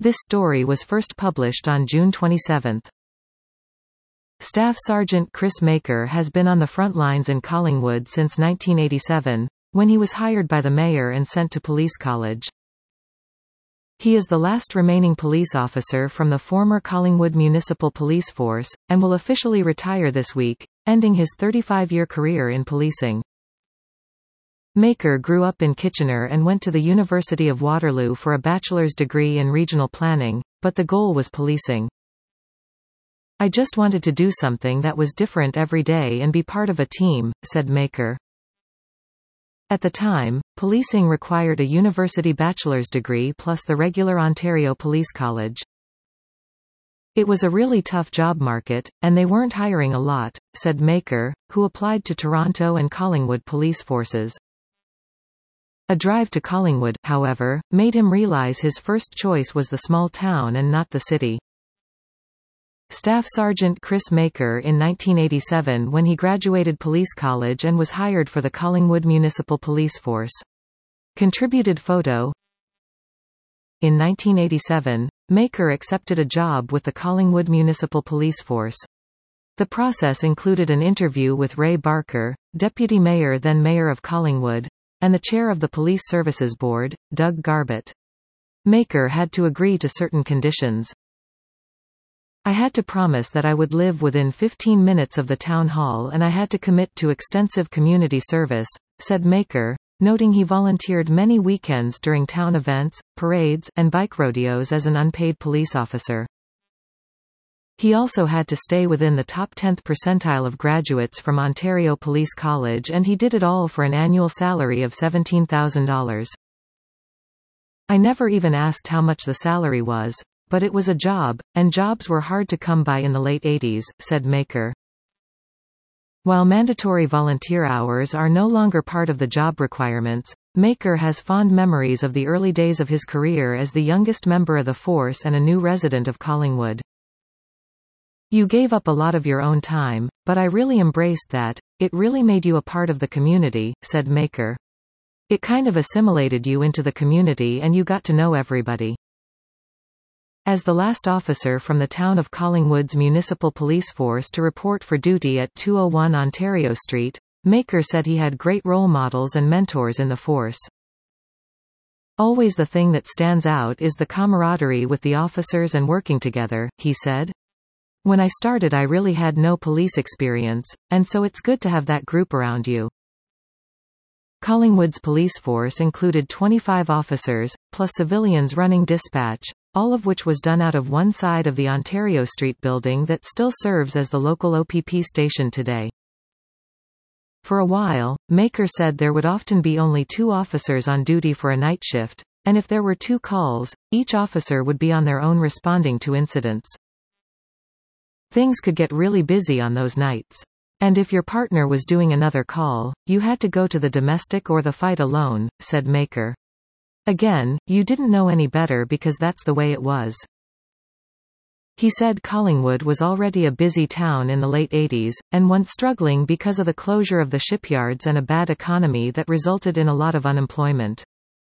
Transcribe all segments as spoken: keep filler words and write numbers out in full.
This story was first published on June twenty-seventh. Staff Sergeant Chris Maker has been on the front lines in Collingwood since nineteen eighty-seven, when he was hired by the mayor and sent to police college. He is the last remaining police officer from the former Collingwood Municipal Police Force, and will officially retire this week, ending his thirty-five-year career in policing. Maker grew up in Kitchener and went to the University of Waterloo for a bachelor's degree in regional planning, but the goal was policing. "I just wanted to do something that was different every day and be part of a team," said Maker. At the time, policing required a university bachelor's degree plus the regular Ontario Police College. "It was a really tough job market, and they weren't hiring a lot," said Maker, who applied to Toronto and Collingwood police forces. A drive to Collingwood, however, made him realize his first choice was the small town and not the city. Staff Sergeant Chris Maker in nineteen eighty-seven when he graduated police college and was hired for the Collingwood Municipal Police Force. Contributed photo. In nineteen eighty-seven, Maker accepted a job with the Collingwood Municipal Police Force. The process included an interview with Ray Barker, Deputy Mayor then Mayor of Collingwood, and the Chair of the Police Services Board, Doug Garbett. Maker had to agree to certain conditions. "I had to promise that I would live within fifteen minutes of the town hall and I had to commit to extensive community service," said Maker, noting he volunteered many weekends during town events, parades, and bike rodeos as an unpaid police officer. He also had to stay within the top tenth percentile of graduates from Ontario Police College, and he did it all for an annual salary of seventeen thousand dollars. "I never even asked how much the salary was. But it was a job, and jobs were hard to come by in the late eighties, said Maker. While mandatory volunteer hours are no longer part of the job requirements, Maker has fond memories of the early days of his career as the youngest member of the force and a new resident of Collingwood. "You gave up a lot of your own time, but I really embraced that. It really made you a part of the community," said Maker. "It kind of assimilated you into the community and you got to know everybody." As the last officer from the town of Collingwood's municipal police force to report for duty at two oh one Ontario Street, Maker said he had great role models and mentors in the force. "Always the thing that stands out is the camaraderie with the officers and working together," he said. "When I started I really had no police experience, and so it's good to have that group around you." Collingwood's police force included twenty-five officers, plus civilians running dispatch, all of which was done out of one side of the Ontario Street building that still serves as the local O P P station today. For a while, Maker said there would often be only two officers on duty for a night shift, and if there were two calls, each officer would be on their own responding to incidents. Things could get really busy on those nights. And if your partner was doing another call, you had to go to the domestic or the fight alone, said Maker. Again, you didn't know any better because that's the way it was. He said Collingwood was already a busy town in the late eighties, and one struggling because of the closure of the shipyards and a bad economy that resulted in a lot of unemployment.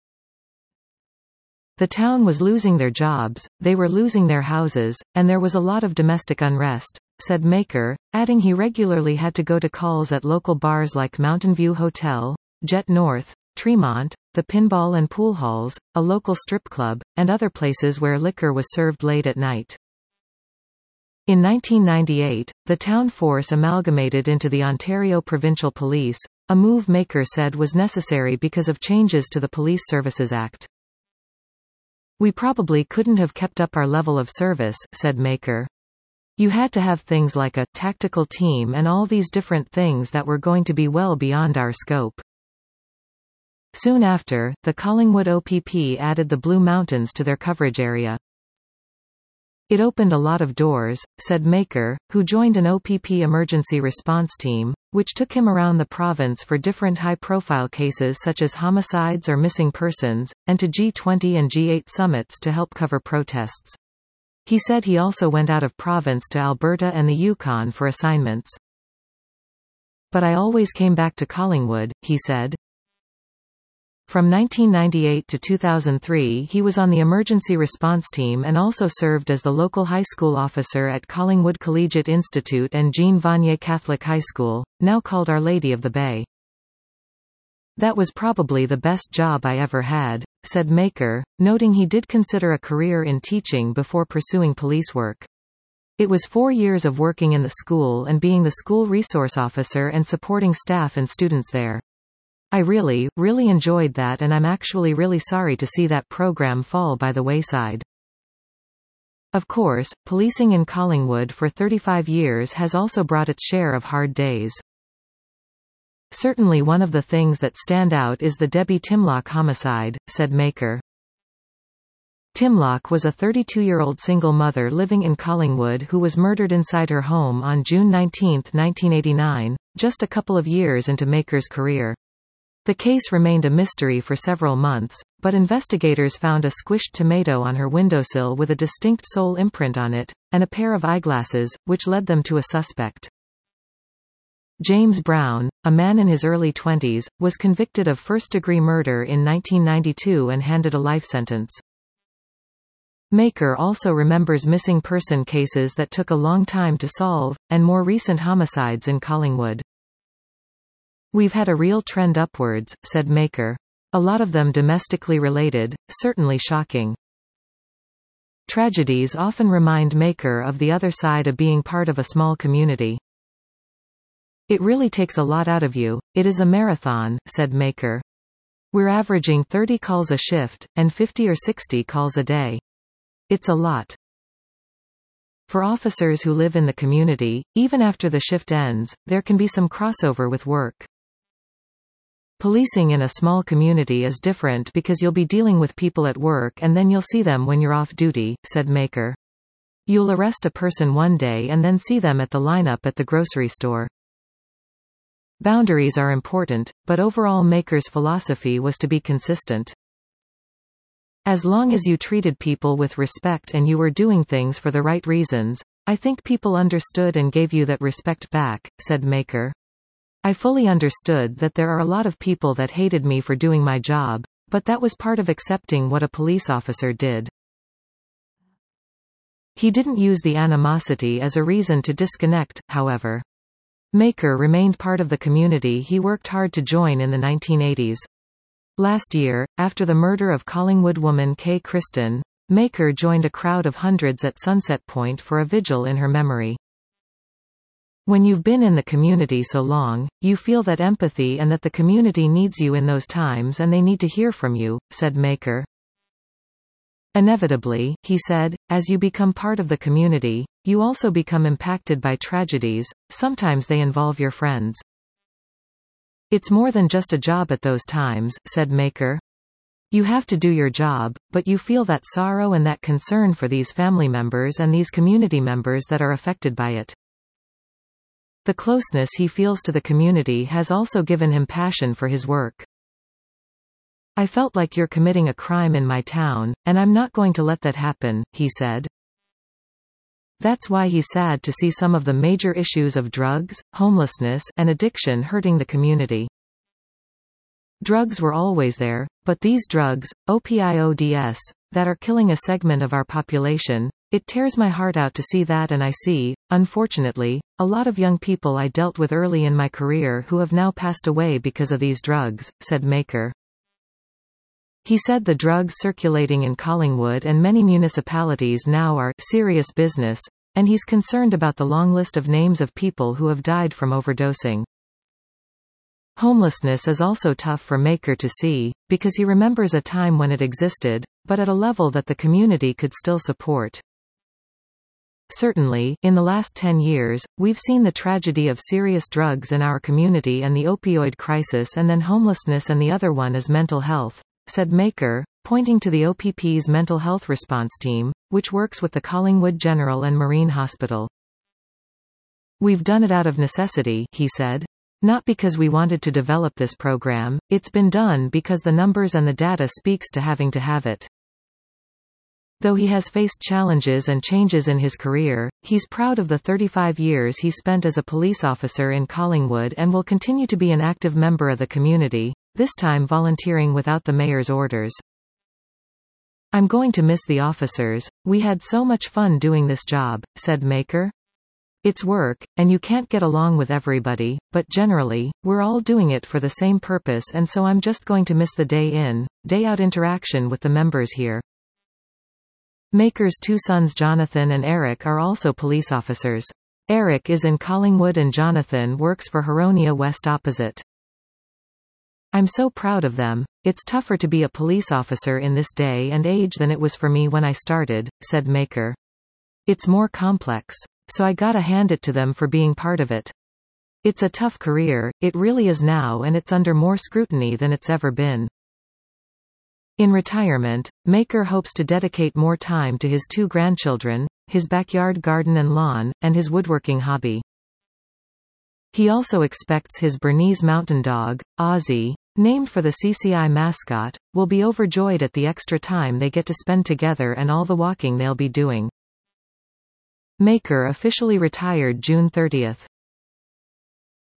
The town was losing their jobs, they were losing their houses, and there was a lot of domestic unrest, said Maker, adding he regularly had to go to calls at local bars like Mountain View Hotel, Jet North, Tremont, the Pinball and Pool Halls, a local strip club, and other places where liquor was served late at night. In nineteen ninety-eight, the town force amalgamated into the Ontario Provincial Police, a move Maker said was necessary because of changes to the Police Services Act. "We probably couldn't have kept up our level of service," said Maker. "You had to have things like a tactical team and all these different things that were going to be well beyond our scope." Soon after, the Collingwood O P P added the Blue Mountains to their coverage area. "It opened a lot of doors," said Maker, who joined an O P P emergency response team, which took him around the province for different high-profile cases such as homicides or missing persons, and to G twenty and G eight summits to help cover protests. He said he also went out of province to Alberta and the Yukon for assignments. "But I always came back to Collingwood," he said. From nineteen ninety-eight to two thousand three he was on the emergency response team and also served as the local high school officer at Collingwood Collegiate Institute and Jean Vanier Catholic High School, now called Our Lady of the Bay. "That was probably the best job I ever had," said Maker, noting he did consider a career in teaching before pursuing police work. "It was four years of working in the school and being the school resource officer and supporting staff and students there. I really, really enjoyed that, and I'm actually really sorry to see that program fall by the wayside." Of course, policing in Collingwood for thirty-five years has also brought its share of hard days. "Certainly one of the things that stand out is the Debbie Timlock homicide," said Maker. Timlock was a thirty-two-year-old single mother living in Collingwood who was murdered inside her home on June nineteenth nineteen eighty-nine, just a couple of years into Maker's career. The case remained a mystery for several months, but investigators found a squished tomato on her windowsill with a distinct sole imprint on it, and a pair of eyeglasses, which led them to a suspect. James Brown, a man in his early twenties, was convicted of first-degree murder in nineteen ninety-two and handed a life sentence. Maker also remembers missing person cases that took a long time to solve, and more recent homicides in Collingwood. "We've had a real trend upwards," said Maker. "A lot of them domestically related, certainly shocking." Tragedies often remind Maker of the other side of being part of a small community. "It really takes a lot out of you. It is a marathon," said Maker. "We're averaging thirty calls a shift, and fifty or sixty calls a day. It's a lot. For officers who live in the community, even after the shift ends, there can be some crossover with work. Policing in a small community is different because you'll be dealing with people at work and then you'll see them when you're off duty," said Maker. "You'll arrest a person one day and then see them at the lineup at the grocery store." Boundaries are important, but overall Maker's philosophy was to be consistent. "As long as you treated people with respect and you were doing things for the right reasons, I think people understood and gave you that respect back," said Maker. "I fully understood that there are a lot of people that hated me for doing my job, but that was part of accepting what a police officer did." He didn't use the animosity as a reason to disconnect, however. Maker remained part of the community he worked hard to join in the nineteen eighties. Last year, after the murder of Collingwood woman Kay Christen, Maker joined a crowd of hundreds at Sunset Point for a vigil in her memory. "When you've been in the community so long, you feel that empathy and that the community needs you in those times and they need to hear from you," said Maker. "Inevitably," he said, "as you become part of the community, you also become impacted by tragedies, sometimes they involve your friends. It's more than just a job at those times," said Maker. "You have to do your job, but you feel that sorrow and that concern for these family members and these community members that are affected by it." The closeness he feels to the community has also given him passion for his work. "I felt like you're committing a crime in my town, and I'm not going to let that happen," he said. That's why he's sad to see some of the major issues of drugs, homelessness, and addiction hurting the community. "Drugs were always there, but these drugs, opioids, that are killing a segment of our population, it tears my heart out to see that, and I see, unfortunately, a lot of young people I dealt with early in my career who have now passed away because of these drugs," said Maker. He said the drugs circulating in Collingwood and many municipalities now are serious business, and he's concerned about the long list of names of people who have died from overdosing. Homelessness is also tough for Maker to see, because he remembers a time when it existed, but at a level that the community could still support. "Certainly, in the last ten years, we've seen the tragedy of serious drugs in our community and the opioid crisis, and then homelessness, and the other one is mental health," said Maker, pointing to the O P P's mental health response team, which works with the Collingwood General and Marine Hospital. "We've done it out of necessity," he said. "Not because we wanted to develop this program, it's been done because the numbers and the data speaks to having to have it." Though he has faced challenges and changes in his career, he's proud of the thirty-five years he spent as a police officer in Collingwood and will continue to be an active member of the community, this time volunteering without the mayor's orders. "I'm going to miss the officers. We had so much fun doing this job," said Maker. "It's work, and you can't get along with everybody, but generally, we're all doing it for the same purpose, and so I'm just going to miss the day in, day out interaction with the members here." Maker's two sons Jonathan and Eric are also police officers. Eric is in Collingwood and Jonathan works for Huronia West Opposite. "I'm so proud of them. It's tougher to be a police officer in this day and age than it was for me when I started," said Maker. "It's more complex. So I gotta hand it to them for being part of it. It's a tough career, it really is now, and it's under more scrutiny than it's ever been." In retirement, Maker hopes to dedicate more time to his two grandchildren, his backyard garden and lawn, and his woodworking hobby. He also expects his Bernese Mountain Dog, Ozzy, named for the C C I mascot, will be overjoyed at the extra time they get to spend together and all the walking they'll be doing. Maker officially retired June thirtieth.